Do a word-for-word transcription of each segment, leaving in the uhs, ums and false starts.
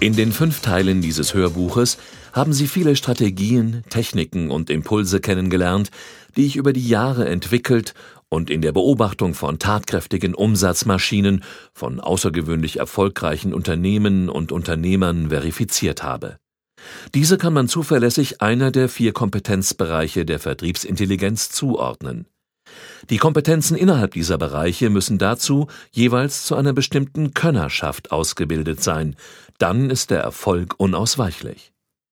In den fünf Teilen dieses Hörbuches haben Sie viele Strategien, Techniken und Impulse kennengelernt, die ich über die Jahre entwickelt und in der Beobachtung von tatkräftigen Umsatzmaschinen, von außergewöhnlich erfolgreichen Unternehmen und Unternehmern verifiziert habe. Diese kann man zuverlässig einer der vier Kompetenzbereiche der Vertriebsintelligenz zuordnen. Die Kompetenzen innerhalb dieser Bereiche müssen dazu jeweils zu einer bestimmten Könnerschaft ausgebildet sein, dann ist der Erfolg unausweichlich.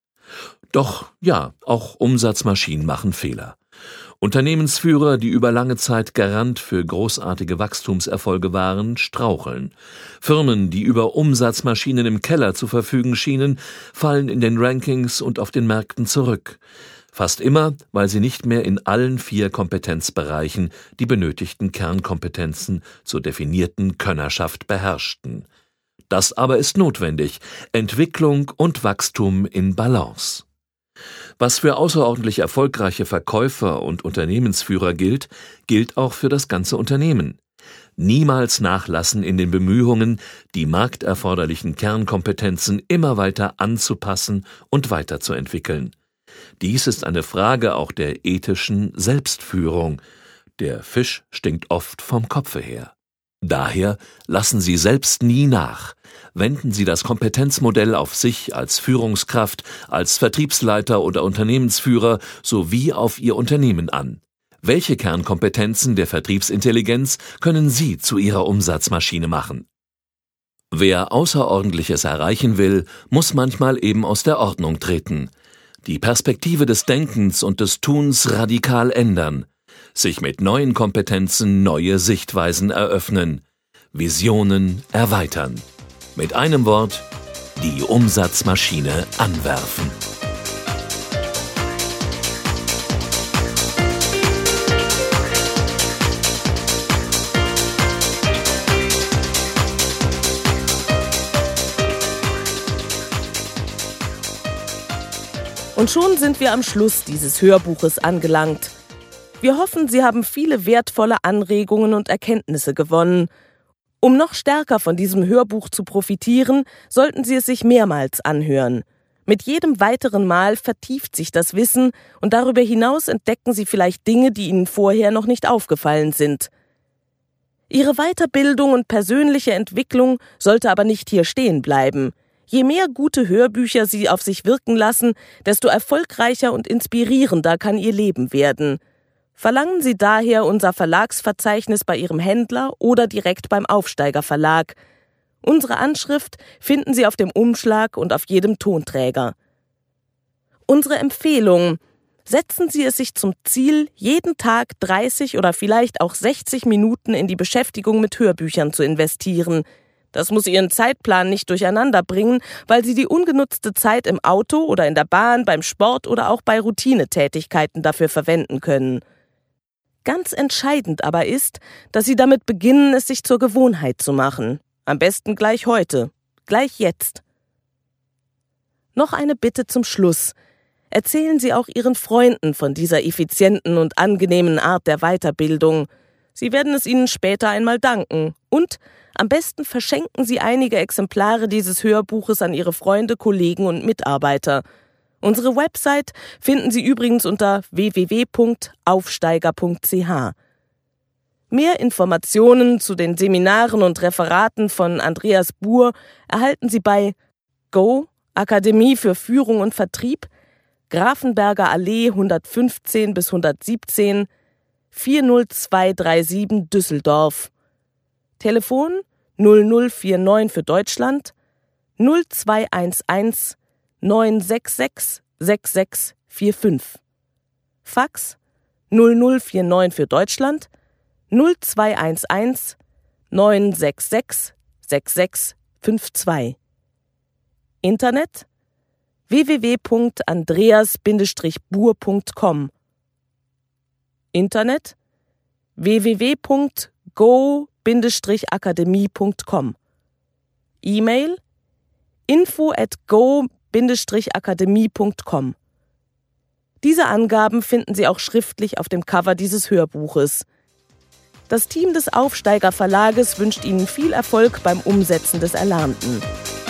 Doch ja, auch Umsatzmaschinen machen Fehler. Unternehmensführer, die über lange Zeit Garant für großartige Wachstumserfolge waren, straucheln. Firmen, die über Umsatzmaschinen im Keller zu verfügen schienen, fallen in den Rankings und auf den Märkten zurück. Fast immer, weil sie nicht mehr in allen vier Kompetenzbereichen die benötigten Kernkompetenzen zur definierten Könnerschaft beherrschten. Das aber ist notwendig: Entwicklung und Wachstum in Balance. Was für außerordentlich erfolgreiche Verkäufer und Unternehmensführer gilt, gilt auch für das ganze Unternehmen. Niemals nachlassen in den Bemühungen, die markterforderlichen Kernkompetenzen immer weiter anzupassen und weiterzuentwickeln. Dies ist eine Frage auch der ethischen Selbstführung. Der Fisch stinkt oft vom Kopfe her. Daher lassen Sie selbst nie nach. Wenden Sie das Kompetenzmodell auf sich als Führungskraft, als Vertriebsleiter oder Unternehmensführer sowie auf Ihr Unternehmen an. Welche Kernkompetenzen der Vertriebsintelligenz können Sie zu Ihrer Umsatzmaschine machen? Wer Außerordentliches erreichen will, muss manchmal eben aus der Ordnung treten. Die Perspektive des Denkens und des Tuns radikal ändern. Sich mit neuen Kompetenzen neue Sichtweisen eröffnen. Visionen erweitern. Mit einem Wort: die Umsatzmaschine anwerfen. Und schon sind wir am Schluss dieses Hörbuches angelangt. Wir hoffen, Sie haben viele wertvolle Anregungen und Erkenntnisse gewonnen. Um noch stärker von diesem Hörbuch zu profitieren, sollten Sie es sich mehrmals anhören. Mit jedem weiteren Mal vertieft sich das Wissen und darüber hinaus entdecken Sie vielleicht Dinge, die Ihnen vorher noch nicht aufgefallen sind. Ihre Weiterbildung und persönliche Entwicklung sollte aber nicht hier stehen bleiben. Je mehr gute Hörbücher Sie auf sich wirken lassen, desto erfolgreicher und inspirierender kann Ihr Leben werden. Verlangen Sie daher unser Verlagsverzeichnis bei Ihrem Händler oder direkt beim Aufsteiger Verlag. Unsere Anschrift finden Sie auf dem Umschlag und auf jedem Tonträger. Unsere Empfehlung: Setzen Sie es sich zum Ziel, jeden Tag dreißig oder vielleicht auch sechzig Minuten in die Beschäftigung mit Hörbüchern zu investieren. Das muss Ihren Zeitplan nicht durcheinander bringen, weil Sie die ungenutzte Zeit im Auto oder in der Bahn, beim Sport oder auch bei Routinetätigkeiten dafür verwenden können. Ganz entscheidend aber ist, dass Sie damit beginnen, es sich zur Gewohnheit zu machen. Am besten gleich heute, gleich jetzt. Noch eine Bitte zum Schluss. Erzählen Sie auch Ihren Freunden von dieser effizienten und angenehmen Art der Weiterbildung. Sie werden es Ihnen später einmal danken. Und am besten verschenken Sie einige Exemplare dieses Hörbuches an Ihre Freunde, Kollegen und Mitarbeiter. Unsere Website finden Sie übrigens unter w w w punkt aufsteiger punkt c h. Mehr Informationen zu den Seminaren und Referaten von Andreas Buhr erhalten Sie bei Go, Akademie für Führung und Vertrieb, Grafenberger Allee hundertfünfzehn bis hundertsiebzehn, vier null zwei drei sieben Düsseldorf. Telefon null null vier neun für Deutschland, null zwei eins eins neun sechs sechs sechs sechs vier fünf. Fax null null vier neun für Deutschland, null zwei eins eins neun sechs sechs sechs sechs fünf zwei. Internet w w w punkt andreas Bindestrich buhr punkt com. Internet w w w punkt go Bindestrich akademie punkt com. E-Mail info at go Bindestrich akademie punkt com. Diese Angaben finden Sie auch schriftlich auf dem Cover dieses Hörbuches. Das Team des Aufsteiger Verlages wünscht Ihnen viel Erfolg beim Umsetzen des Erlernten.